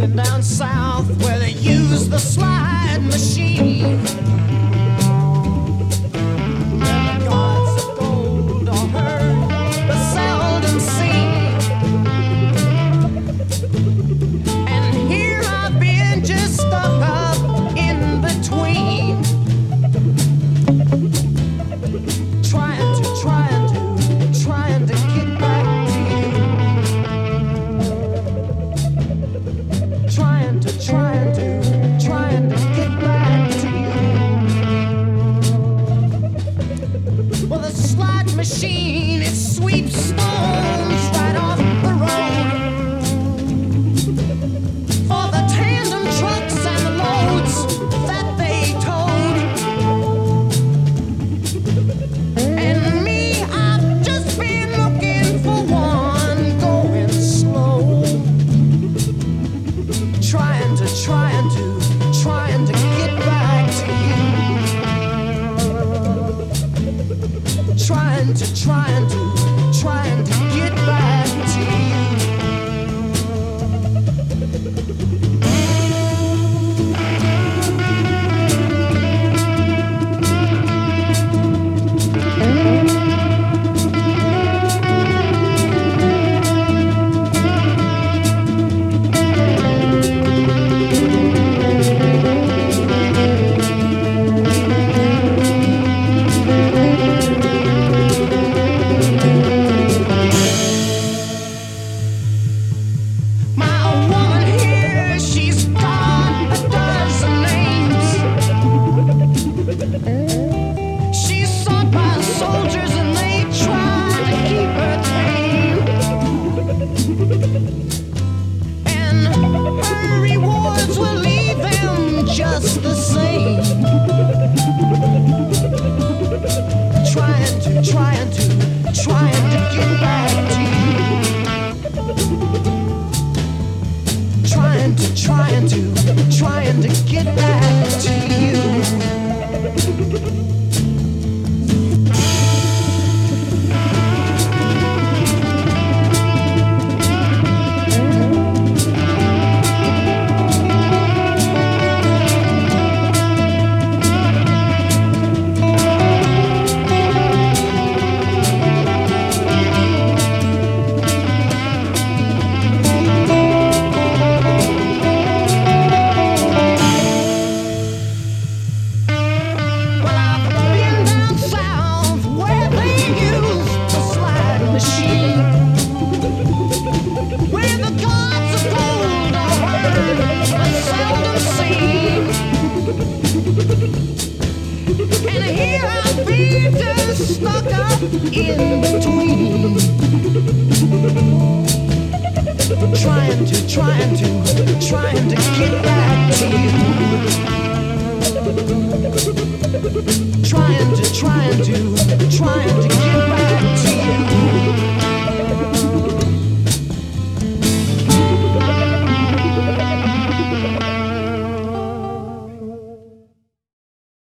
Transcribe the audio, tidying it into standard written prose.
Down south where they use the slide machine. Where the gods of gold are heard but seldom seen. And here I've been just stuck up in between, trying to get back to you. Trying to get back to you. Well, the slot machine, it sweeps stones right off the road for the tandem trucks and the loads that they towed. And me, I've just been looking for one going slow. Trying to get back to you. Trying to get back to you. Just the same. Trying to get back to you. Trying to get back to you. And here I've been just stuck up in between, trying to get back to you. Trying to